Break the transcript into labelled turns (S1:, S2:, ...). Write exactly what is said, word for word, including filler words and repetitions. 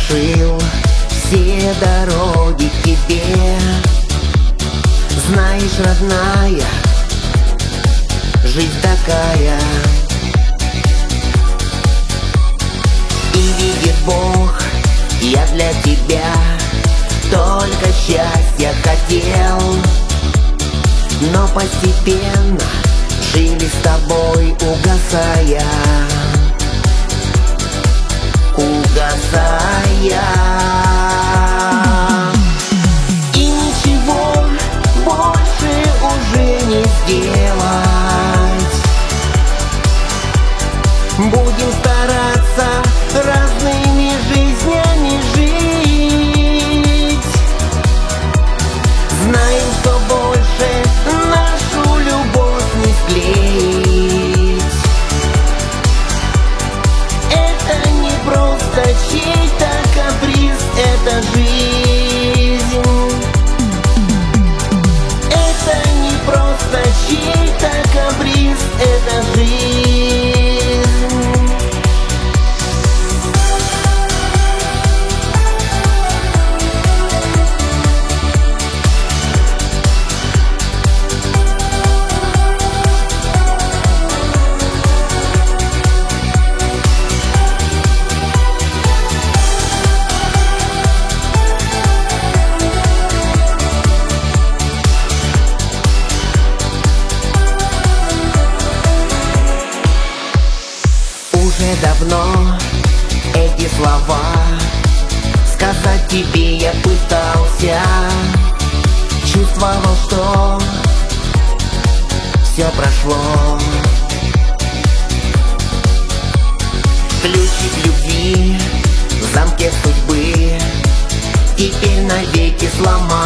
S1: прошил все дороги к тебе. Знаешь, родная, жизнь такая. И видит Бог, я для тебя только счастья хотел. Но постепенно жили с тобой, угасая, угасая. И ничего больше уже не сделать. Будем стараться разными жизнями жить. Знаем, что больше нашу любовь не склеить. Это не просто чей-то каприз, это жизнь. Это не просто чей-то каприз, это жизнь. Уже давно эти слова сказать тебе я пытался. Чувствовал, что все прошло. Ключик любви в замке судьбы теперь навеки сломал.